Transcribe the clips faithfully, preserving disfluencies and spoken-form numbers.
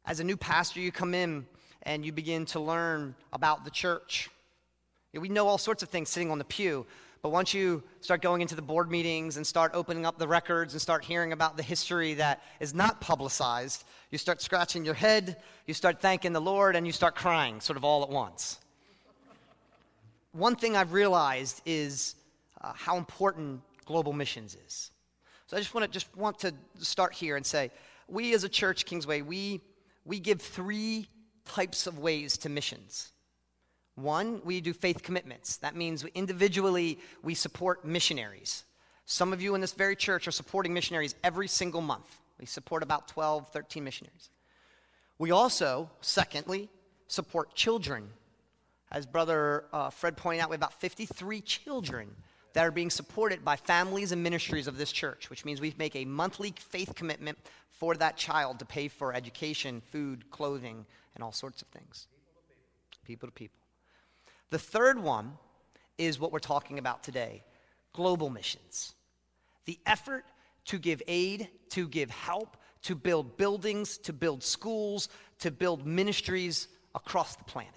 As a new pastor, you come in and you begin to learn about the church. We know all sorts of things sitting on the pew, but once you start going into the board meetings and start opening up the records and start hearing about the history that is not publicized, you start scratching your head, you start thanking the Lord, and you start crying sort of all at once. One thing I've realized is uh, how important global missions is. So I just want to just want to start here and say, we as a church, Kingsway, we we give three types of ways to missions. One, we do faith commitments. That means we individually we support missionaries. Some of you in this very church are supporting missionaries every single month. We support about twelve, thirteen missionaries. We also, secondly, support children. As Brother uh, Fred pointed out, we have about fifty-three children that are being supported by families and ministries of this church, which means we make a monthly faith commitment for that child to pay for education, food, clothing, and all sorts of things. People to people. The third one is what we're talking about today, global missions. The effort to give aid, to give help, to build buildings, to build schools, to build ministries across the planet.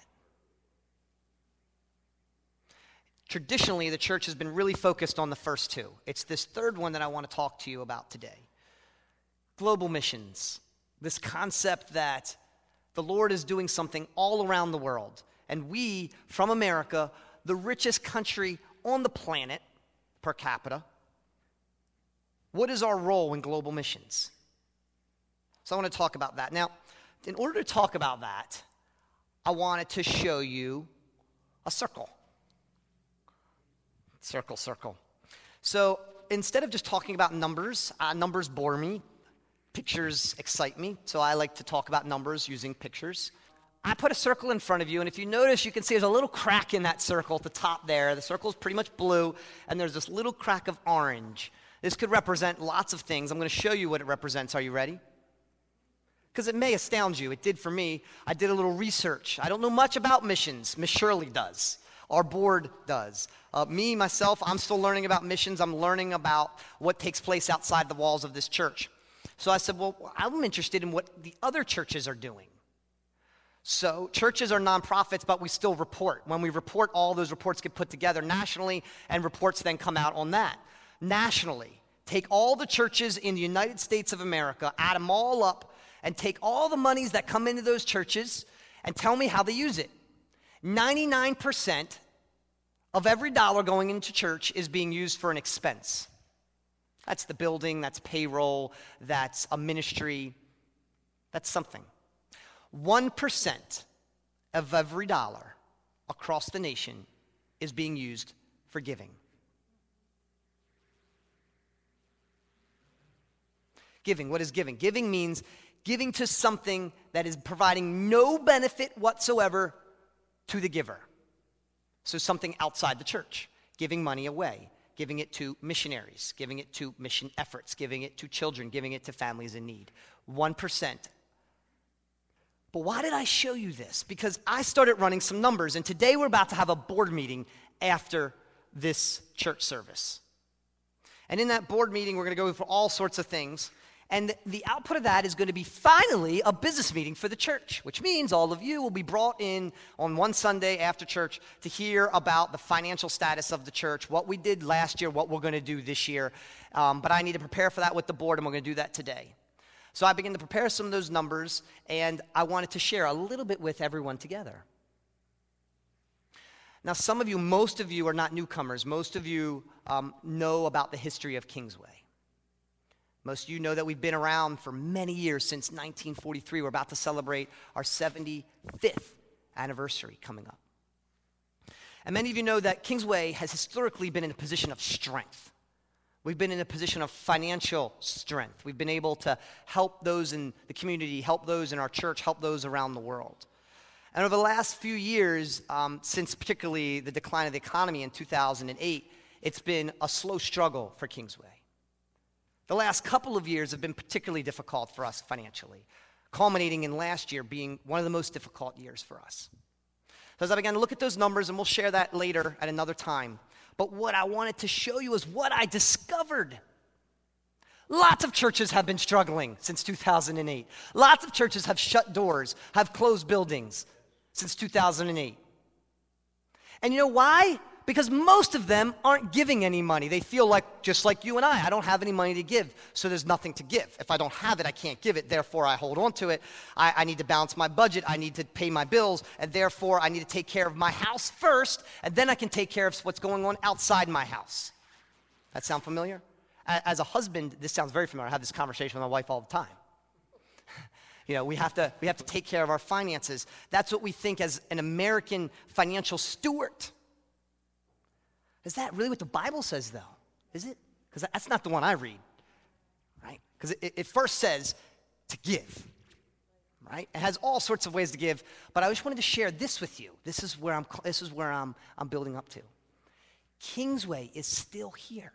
Traditionally, the church has been really focused on the first two. It's this third one that I want to talk to you about today. Global missions, this concept that the Lord is doing something all around the world. And we, from America, the richest country on the planet per capita, what is our role in global missions? So I want to talk about that. Now, in order to talk about that, I wanted to show you a circle. Circle, circle. So instead of just talking about numbers, uh, numbers bore me. Pictures excite me, so I like to talk about numbers using pictures. I put a circle in front of you, and if you notice, you can see there's a little crack in that circle at the top there. The circle is pretty much blue, and there's this little crack of orange. This could represent lots of things. I'm going to show you what it represents. Are you ready? Because it may astound you. It did for me. I did a little research. I don't know much about missions. Miss Shirley does. Our board does. Uh, me, myself, I'm still learning about missions. I'm learning about what takes place outside the walls of this church. So I said, well, I'm interested in what the other churches are doing. So churches are nonprofits, but we still report. When we report, all those reports get put together nationally, and reports then come out on that. Nationally, take all the churches in the United States of America, add them all up, and take all the monies that come into those churches and tell me how they use it. ninety-nine percent of every dollar going into church is being used for an expense. That's the building, that's payroll, that's a ministry, that's something. one percent of every dollar across the nation is being used for giving. Giving, what is giving? Giving means giving to something that is providing no benefit whatsoever to the giver. So something outside the church, giving money away, giving it to missionaries, giving it to mission efforts, giving it to children, giving it to families in need. one percent. But why did I show you this? Because I started running some numbers, and today we're about to have a board meeting after this church service. And in that board meeting, we're going to go over all sorts of things. And the output of that is going to be finally a business meeting for the church, which means all of you will be brought in on one Sunday after church to hear about the financial status of the church, what we did last year, what we're going to do this year. Um, but I need to prepare for that with the board, and we're going to do that today. So I began to prepare some of those numbers, and I wanted to share a little bit with everyone together. Now, some of you, most of you are not newcomers. Most of you um, know about the history of Kingsway. Most of you know that we've been around for many years, since nineteen forty-three. We're about to celebrate our seventy-fifth anniversary coming up. And many of you know that Kingsway has historically been in a position of strength. We've been in a position of financial strength. We've been able to help those in the community, help those in our church, help those around the world. And over the last few years, um, since particularly the decline of the economy in two thousand eight, it's been a slow struggle for Kingsway. The last couple of years have been particularly difficult for us financially, culminating in last year being one of the most difficult years for us. So as I began to look at those numbers, and we'll share that later at another time, but what I wanted to show you is what I discovered. Lots of churches have been struggling since two thousand eight. Lots of churches have shut doors, have closed buildings since two thousand eight. And you know why? Because most of them aren't giving any money. They feel like, just like you and I, I don't have any money to give, so there's nothing to give. If I don't have it, I can't give it. Therefore, I hold on to it. I, I need to balance my budget. I need to pay my bills. And therefore, I need to take care of my house first, and then I can take care of what's going on outside my house. That sound familiar? As a husband, this sounds very familiar. I have this conversation with my wife all the time. You know, we have to we have to take care of our finances. That's what we think as an American financial steward. Is that really what the Bible says, though? Is it? Because that's not the one I read, right? Because it, it first says to give, right? It has all sorts of ways to give, but I just wanted to share this with you. This is where I'm. This is where I'm. I'm building up to. Kingsway is still here.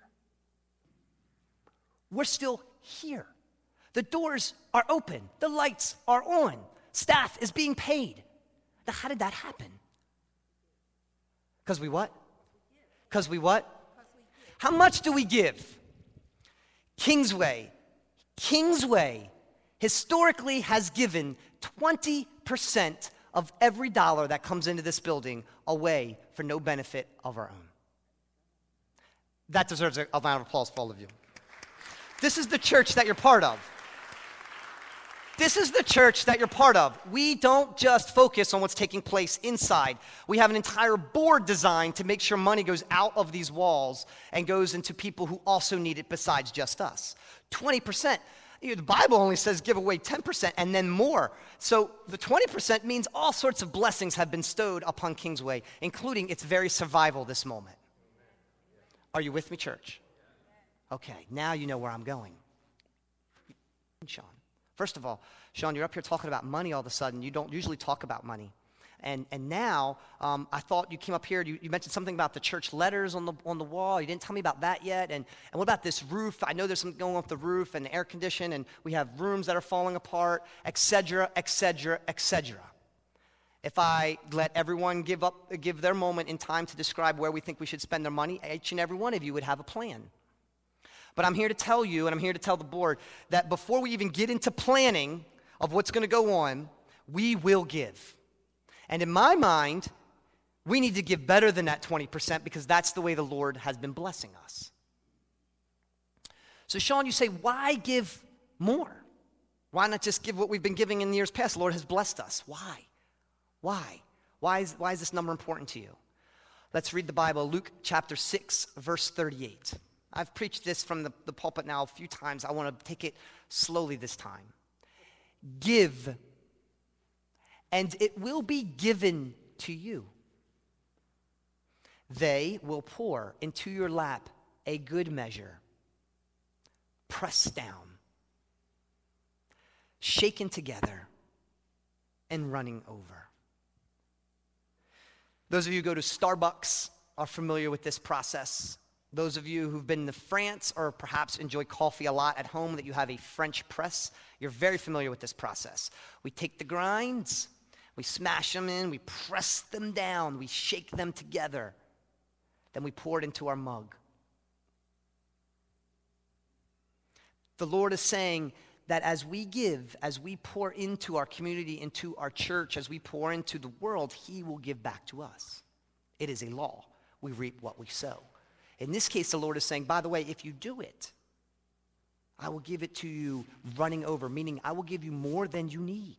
We're still here. The doors are open. The lights are on. Staff is being paid. Now, how did that happen? Because we what? Because we what? How much do we give? Kingsway. Kingsway historically has given twenty percent of every dollar that comes into this building away for no benefit of our own. That deserves a round of applause for all of you. This is the church that you're part of. This is the church that you're part of. We don't just focus on what's taking place inside. We have an entire board designed to make sure money goes out of these walls and goes into people who also need it besides just us. twenty percent. You know, the Bible only says give away ten percent and then more. So the twenty percent means all sorts of blessings have been bestowed upon Kingsway, including its very survival this moment. Are you with me, church? Okay, now you know where I'm going. Sean. First of all, Sean, you're up here talking about money all of a sudden. You don't usually talk about money. And and now, um, I thought you came up here, you, you mentioned something about the church letters on the on the wall. You didn't tell me about that yet. And, and what about this roof? I know there's something going on with the roof and the air condition, and we have rooms that are falling apart, et cetera, et cetera, et cetera. If I let everyone give up, give their moment in time to describe where we think we should spend their money, each and every one of you would have a plan. But I'm here to tell you, and I'm here to tell the board, that before we even get into planning of what's going to go on, we will give. And in my mind, we need to give better than that twenty percent because that's the way the Lord has been blessing us. So Sean, you say, why give more? Why not just give what we've been giving in years past? The Lord has blessed us. Why? Why? Why is, why is this number important to you? Let's read the Bible, Luke chapter six, verse thirty-eight. I've preached this from the, the pulpit now a few times. I want to take it slowly this time. Give, and it will be given to you. They will pour into your lap a good measure, pressed down, shaken together, and running over. Those of you who go to Starbucks are familiar with this process. Those of you who've been to France or perhaps enjoy coffee a lot at home, that you have a French press, you're very familiar with this process. We take the grinds, we smash them in, we press them down, we shake them together, then we pour it into our mug. The Lord is saying that as we give, as we pour into our community, into our church, as we pour into the world, He will give back to us. It is a law. We reap what we sow. In this case, the Lord is saying, by the way, if you do it, I will give it to you running over, meaning I will give you more than you need.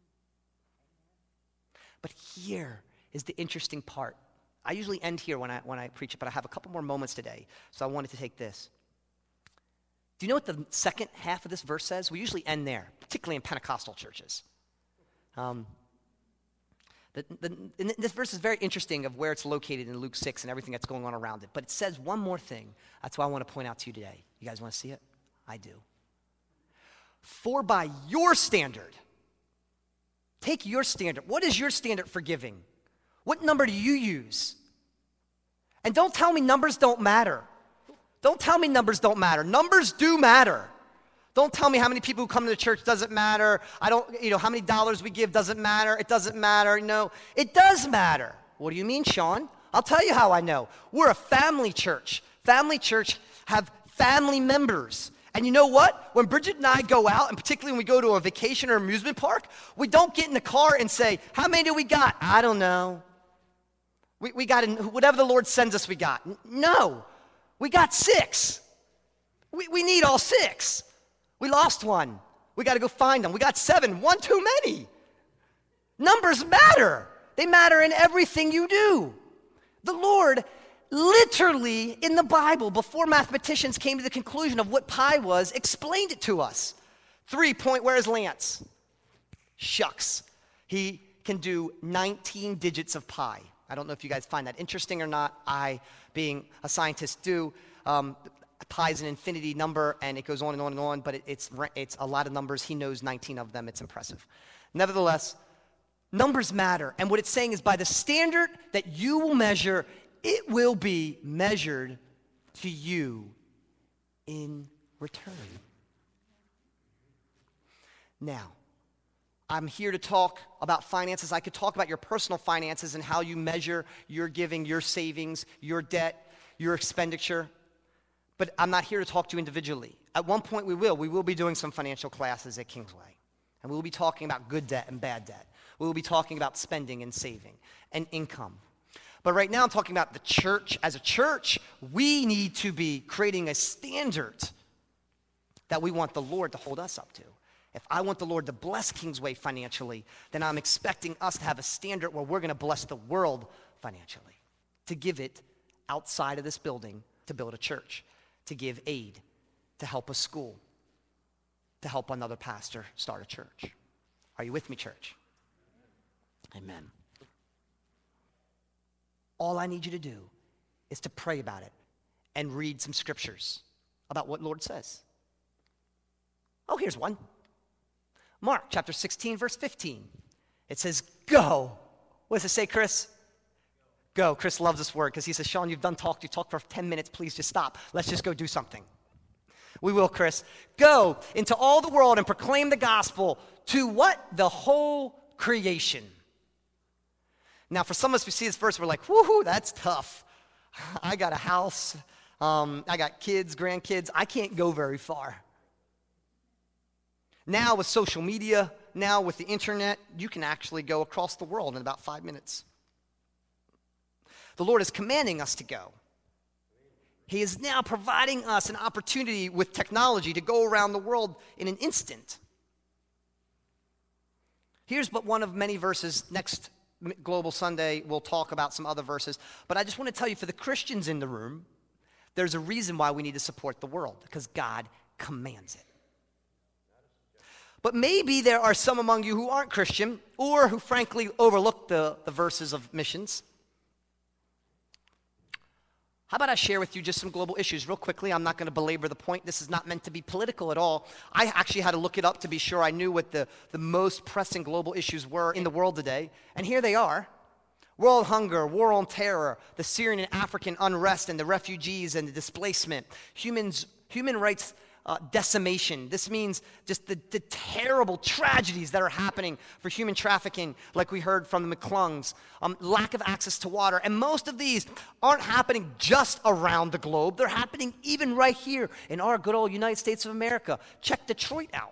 But here is the interesting part. I usually end here when I when I preach it, but I have a couple more moments today, so I wanted to take this. Do you know what the second half of this verse says? We usually end there, particularly in Pentecostal churches. Um, the, the, this verse is very interesting of where it's located in Luke six and everything that's going on around it. But it says one more thing. That's what I want to point out to you today. You guys want to see it? I do. For by your standard, take your standard. What is your standard for giving? What number do you use? And don't tell me numbers don't matter. Don't tell me numbers don't matter. Numbers do matter. Don't tell me how many people who come to the church doesn't matter. I don't, you know, how many dollars we give doesn't matter. It doesn't matter. No, it does matter. What do you mean, Sean? I'll tell you how I know. We're a family church. Family church have family members. And you know what? When Bridget and I go out, and particularly when we go to a vacation or amusement park, we don't get in the car and say, how many do we got? I don't know. We, we got, in, whatever the Lord sends us, we got. No, we got six. We, we need all six. We lost one. We got to go find them. We got seven. One too many. Numbers matter. They matter in everything you do. The Lord literally in the Bible, before mathematicians came to the conclusion of what pi was, explained it to us. Three point, where's Lance? Shucks. He can do nineteen digits of pi. I don't know if you guys find that interesting or not. I, being a scientist, do. Um, pi is an infinity number, and it goes on and on and on, but it, it's, it's a lot of numbers. He knows nineteen of them. It's impressive. Nevertheless, numbers matter. And what it's saying is by the standard that you will measure, it will be measured to you in return. Now, I'm here to talk about finances. I could talk about your personal finances and how you measure your giving, your savings, your debt, your expenditure. But I'm not here to talk to you individually. At one point we will. We will be doing some financial classes at Kingsway. And we will be talking about good debt and bad debt. We will be talking about spending and saving and income. But right now I'm talking about the church. As a church, we need to be creating a standard that we want the Lord to hold us up to. If I want the Lord to bless Kingsway financially, then I'm expecting us to have a standard where we're going to bless the world financially, to give it outside of this building to build a church, to give aid, to help a school, to help another pastor start a church. Are you with me, church? Amen. All I need you to do is to pray about it and read some scriptures about what Lord says. Oh, here's one. Mark chapter sixteen, verse fifteen. It says, go. What does it say, Chris? Go. Chris loves this word because he says, Sean, you've done talked. You talked for ten minutes. Please just stop. Let's just go do something. We will, Chris. Go into all the world and proclaim the gospel to what? The whole creation. Now, for some of us, we see this verse, we're like, woohoo, that's tough. I got a house. Um, I got kids, grandkids. I can't go very far. Now with social media, now with the internet, you can actually go across the world in about five minutes. The Lord is commanding us to go. He is now providing us an opportunity with technology to go around the world in an instant. Here's but one of many verses. Next Global Sunday, we'll talk about some other verses. But I just want to tell you, for the Christians in the room, there's a reason why we need to support the world, because God commands it. But maybe there are some among you who aren't Christian or who frankly overlook the, the verses of missions. How about I share with you just some global issues real quickly? I'm not going to belabor the point. This is not meant to be political at all. I actually had to look it up to be sure I knew what the, the most pressing global issues were in the world today. And here they are. World hunger, war on terror, the Syrian and African unrest, and the refugees and the displacement, humans, human rights uh, decimation. This means just the, the terrible tragedies that are happening for human trafficking, like we heard from the McClungs, um, lack of access to water. And most of these aren't happening just around the globe. They're happening even right here in our good old United States of America. Check Detroit out.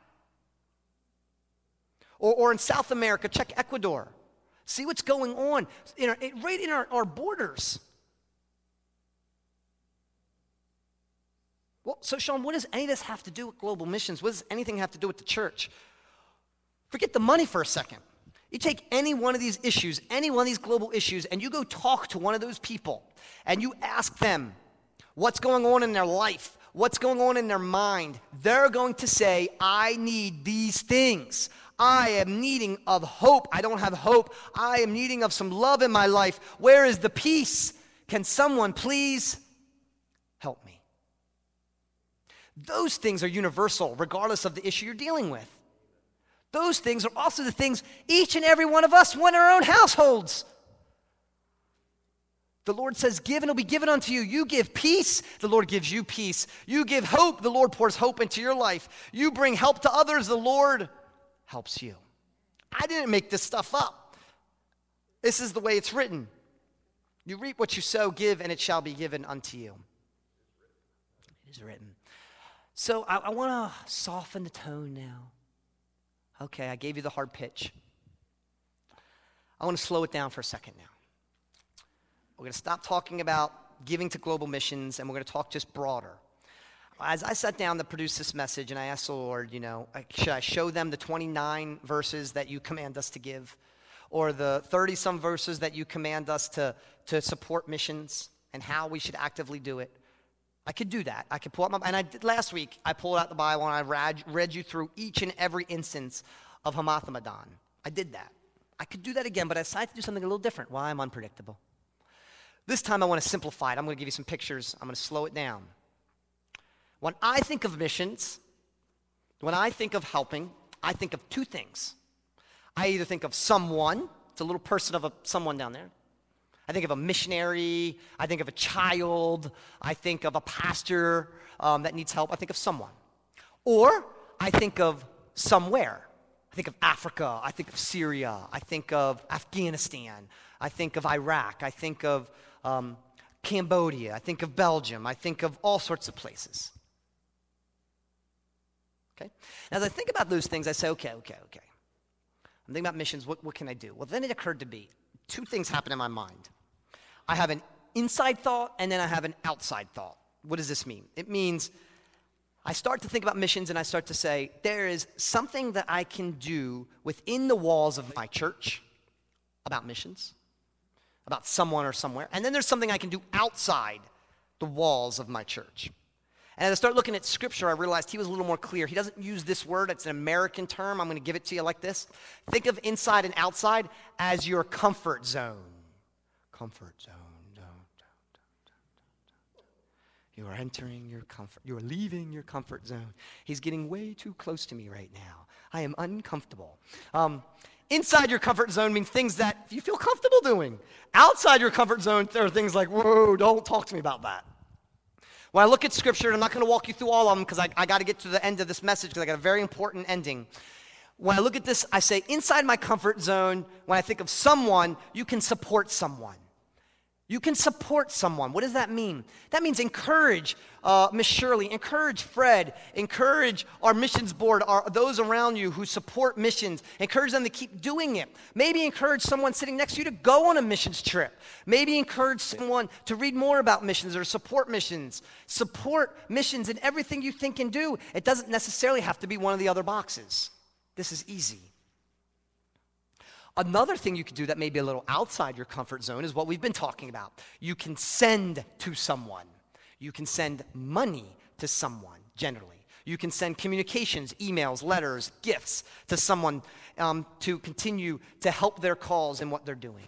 Or, or in South America, check Ecuador. See what's going on in our, right in our, our borders. Well, so Sean, what does any of this have to do with global missions? What does anything have to do with the church? Forget the money for a second. You take any one of these issues, any one of these global issues, and you go talk to one of those people, and you ask them what's going on in their life, what's going on in their mind. They're going to say, I need these things. I am needing of hope. I don't have hope. I am needing of some love in my life. Where is the peace? Can someone please help me? Those things are universal, regardless of the issue you're dealing with. Those things are also the things each and every one of us want in our own households. The Lord says, give and it'll be given unto you. You give peace, the Lord gives you peace. You give hope, the Lord pours hope into your life. You bring help to others, the Lord helps you. I didn't make this stuff up. This is the way it's written. You reap what you sow, give, and it shall be given unto you. It is written. So I, I want to soften the tone now. Okay, I gave you the hard pitch. I want to slow it down for a second now. We're going to stop talking about giving to global missions, and we're going to talk just broader. As I sat down to produce this message, and I asked the Lord, you know, should I show them the twenty-nine verses that you command us to give, or the thirty-some verses that you command us to, to support missions, and how we should actively do it? I could do that. I could pull out my, and I did last week, I pulled out the Bible, and I read, read you through each and every instance of Hamathamadan. I did that. I could do that again, but I decided to do something a little different. Why? I'm unpredictable. This time I want to simplify it. I'm going to give you some pictures. I'm going to slow it down. When I think of missions, when I think of helping, I think of two things. I either think of someone, it's a little person of a someone down there. I think of a missionary. I think of a child. I think of a pastor um, that needs help. I think of someone. Or I think of somewhere. I think of Africa. I think of Syria. I think of Afghanistan. I think of Iraq. I think of um, Cambodia. I think of Belgium. I think of all sorts of places. Okay? Now, as I think about those things, I say, okay, okay, okay. I'm thinking about missions. What, what can I do? Well, then it occurred to me, two things happen in my mind. I have an inside thought, and then I have an outside thought. What does this mean? It means I start to think about missions, and I start to say, there is something that I can do within the walls of my church about missions, about someone or somewhere. And then there's something I can do outside the walls of my church. And as I start looking at Scripture, I realized he was a little more clear. He doesn't use this word. It's an American term. I'm going to give it to you like this. Think of inside and outside as your comfort zone. Comfort zone. You are entering your comfort. You are leaving your comfort zone. He's getting way too close to me right now. I am uncomfortable. Um, inside your comfort zone means things that you feel comfortable doing. Outside your comfort zone, there are things like, whoa, don't talk to me about that. When I look at Scripture, and I'm not going to walk you through all of them because I, I got to get to the end of this message because I got a very important ending. When I look at this, I say, inside my comfort zone, when I think of someone, you can support someone. You can support someone. What does that mean? That means encourage uh, Miss Shirley, encourage Fred, encourage our missions board, our, those around you who support missions. Encourage them to keep doing it. Maybe encourage someone sitting next to you to go on a missions trip. Maybe encourage someone to read more about missions or support missions. Support missions in everything you think and do. It doesn't necessarily have to be one of the other boxes. This is easy. Another thing you could do that may be a little outside your comfort zone is what we've been talking about. You can send to someone. You can send money to someone, generally. You can send communications, emails, letters, gifts to someone um, to continue to help their cause in what they're doing.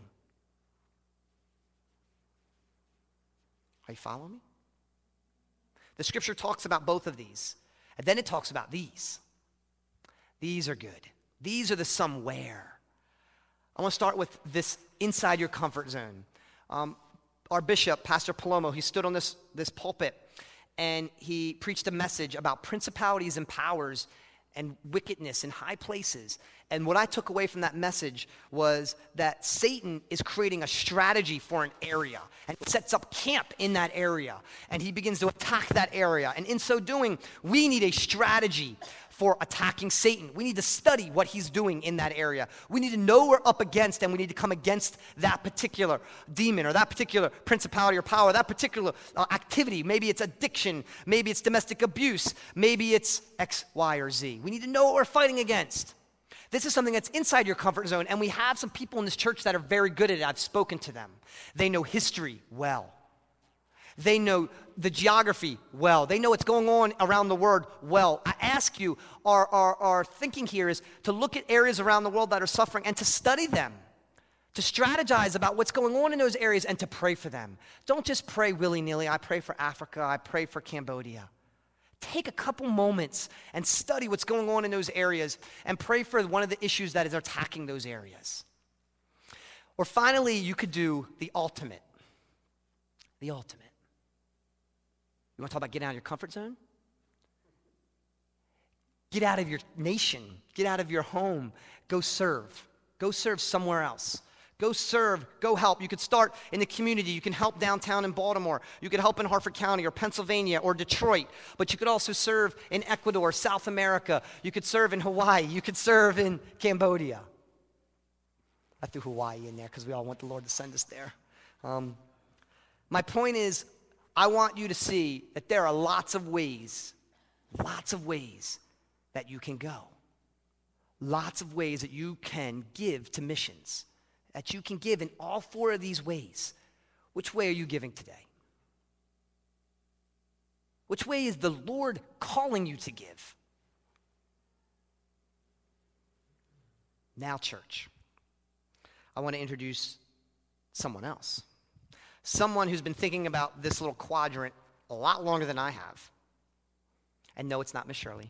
Are you following me? The Scripture talks about both of these. And then it talks about these. These are good. These are the somewhere. I want to start with this inside your comfort zone. Um, our bishop, Pastor Palomo, he stood on this, this pulpit and he preached a message about principalities and powers and wickedness in high places. And what I took away from that message was that Satan is creating a strategy for an area and sets up camp in that area. And he begins to attack that area. And in so doing, we need a strategy for attacking Satan. We need to study what he's doing in that area. We need to know we're up against, and we need to come against that particular demon or that particular principality or power, that particular uh, activity. Maybe it's addiction. Maybe it's domestic abuse. Maybe it's X, Y, or Z. We need to know what we're fighting against. This is something that's inside your comfort zone, and we have some people in this church that are very good at it. I've spoken to them. They know history well. They know the geography well. They know what's going on around the world well. I ask you, our, our, our thinking here is to look at areas around the world that are suffering and to study them, to strategize about what's going on in those areas and to pray for them. Don't just pray willy-nilly. I pray for Africa. I pray for Cambodia. Take a couple moments and study what's going on in those areas and pray for one of the issues that is attacking those areas. Or finally, you could do the ultimate. The ultimate. You want to talk about getting out of your comfort zone? Get out of your nation. Get out of your home. Go serve. Go serve somewhere else. Go serve, go help. You could start in the community. You can help downtown in Baltimore. You could help in Harford County or Pennsylvania or Detroit. But you could also serve in Ecuador, South America. You could serve in Hawaii. You could serve in Cambodia. I threw Hawaii in there because we all want the Lord to send us there. Um, my point is, I want you to see that there are lots of ways, lots of ways that you can go. Lots of ways that you can give to missions, that you can give in all four of these ways. Which way are you giving today? Which way is the Lord calling you to give? Now, church, I want to introduce someone else. Someone who's been thinking about this little quadrant a lot longer than I have. And no, it's not Miss Shirley.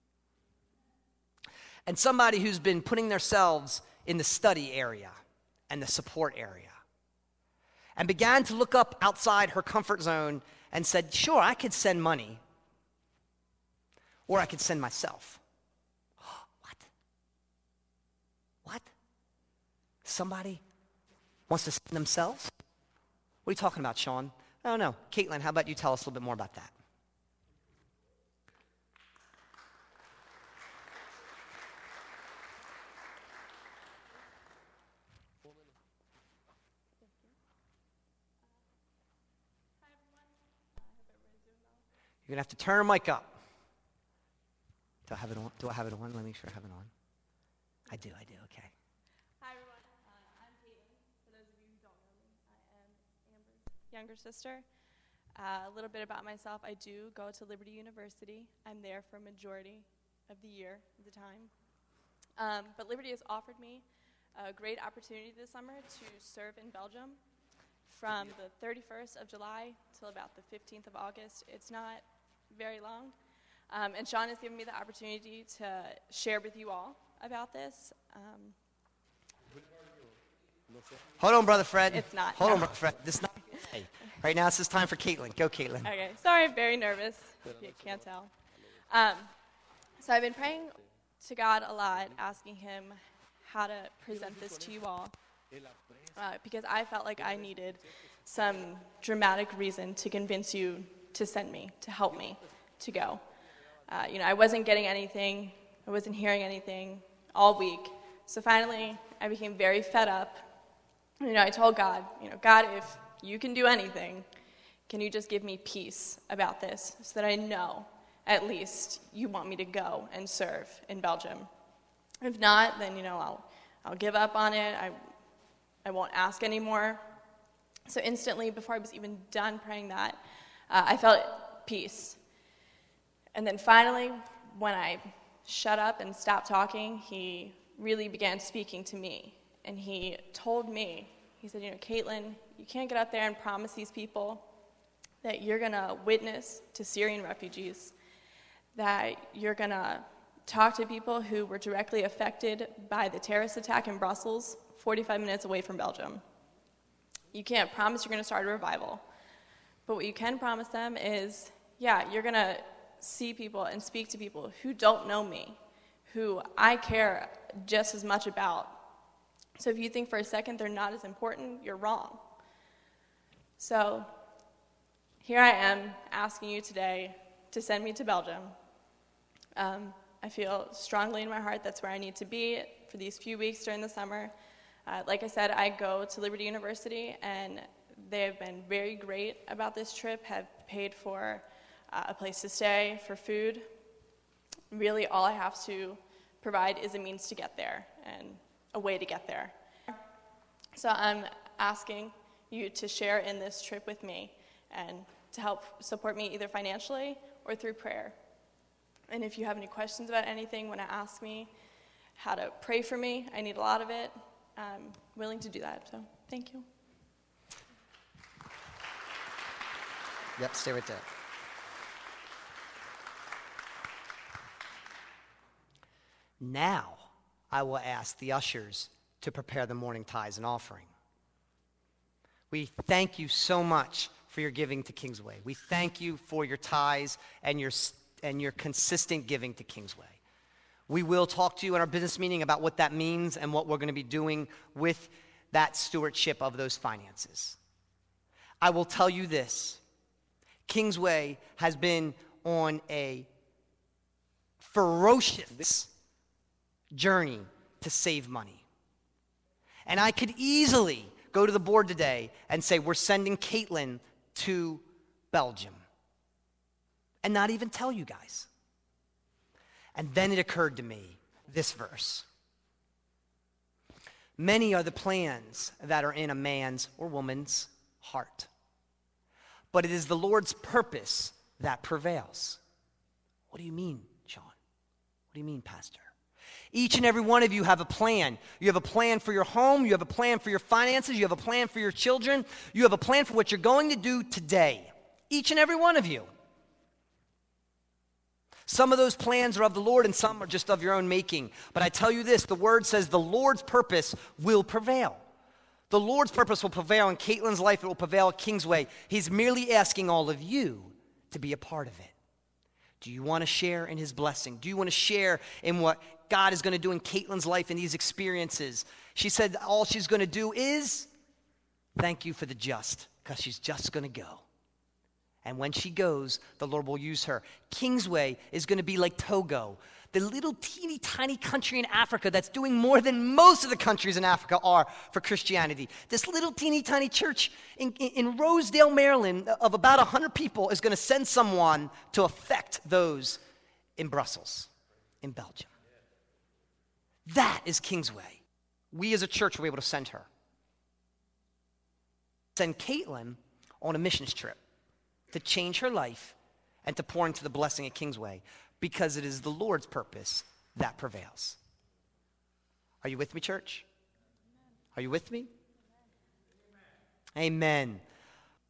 And somebody who's been putting themselves in the study area and the support area. And began to look up outside her comfort zone and said, sure, I could send money. Or I could send myself. What? What? Somebody wants to send themselves? What are you talking about, Sean? I don't know. Caitlin, how about you tell us a little bit more about that? You're going to have to turn the mic up. Do I have it on? Do I have it on? Let me make sure I have it on. I do, I do, okay. Hi, everyone. Uh, I'm Caitlin. For those of you who don't know me, I am Amber's younger sister. Uh, a little bit about myself. I do go to Liberty University. I'm there for a majority of the year, of the time. Um, but Liberty has offered me a great opportunity this summer to serve in Belgium from the thirty-first of July till about the fifteenth of August. It's not very long. Um, and Sean has given me the opportunity to share with you all about this. Um, Hold on, Brother Fred. It's not. Hold no. on, Brother Fred. This is not. Hey, right now, it's this time for Caitlin. Go, Caitlin. Okay. Sorry, I'm very nervous. You can't tell. Um, so I've been praying to God a lot, asking him how to present this to you all, uh, because I felt like I needed some dramatic reason to convince you to send me, to help me, to go. Uh, you know, I wasn't getting anything. I wasn't hearing anything all week. So finally, I became very fed up. You know, I told God, you know, God, if you can do anything, can you just give me peace about this so that I know at least you want me to go and serve in Belgium. If not, then, you know, I'll I'll give up on it. I I won't ask anymore. So instantly, before I was even done praying that, uh, I felt peace. And then finally, when I shut up and stopped talking, he really began speaking to me. And he told me, he said, you know, Caitlin, you can't get up there and promise these people that you're going to witness to Syrian refugees, that you're going to talk to people who were directly affected by the terrorist attack in Brussels, forty-five minutes away from Belgium. You can't promise you're going to start a revival. But what you can promise them is, yeah, you're going to see people and speak to people who don't know me, who I care just as much about. So if you think for a second they're not as important, you're wrong. So here I am asking you today to send me to Belgium. Um, I feel strongly in my heart that's where I need to be for these few weeks during the summer. Uh, like I said, I go to Liberty University, and they have been very great about this trip, have paid for uh, a place to stay, for food. Really, all I have to provide is a means to get there and a way to get there. So I'm asking you to share in this trip with me and to help support me either financially or through prayer. And if you have any questions about anything, want to ask me how to pray for me, I need a lot of it. I'm willing to do that, so thank you. Yep, stay right there. Now, I will ask the ushers to prepare the morning tithes and offering. We thank you so much for your giving to Kingsway. We thank you for your tithes and your, and your consistent giving to Kingsway. We will talk to you in our business meeting about what that means and what we're going to be doing with that stewardship of those finances. I will tell you this. Kingsway has been on a ferocious journey to save money. And I could easily go to the board today and say, we're sending Caitlin to Belgium. And not even tell you guys. And then it occurred to me, this verse. Many are the plans that are in a man's or woman's heart, but it is the Lord's purpose that prevails. What do you mean, Sean? What do you mean, Pastor? Each and every one of you have a plan. You have a plan for your home. You have a plan for your finances. You have a plan for your children. You have a plan for what you're going to do today. Each and every one of you. Some of those plans are of the Lord and some are just of your own making. But I tell you this, the word says the Lord's purpose will prevail. The Lord's purpose will prevail in Caitlin's life. It will prevail at Kingsway. He's merely asking all of you to be a part of it. Do you want to share in his blessing? Do you want to share in what God is going to do in Caitlin's life in these experiences? She said all she's going to do is thank you for the just, because she's just going to go. And when she goes, the Lord will use her. Kingsway is going to be like Togo, the little teeny tiny country in Africa that's doing more than most of the countries in Africa are for Christianity. This little teeny tiny church in, in, in Rosedale, Maryland, of about one hundred people is going to send someone to affect those in Brussels, in Belgium. That is Kingsway. We as a church were able to send her. Send Caitlin on a missions trip to change her life and to pour into the blessing at Kingsway, because it is the Lord's purpose that prevails. Are you with me, church? Are you with me? Amen.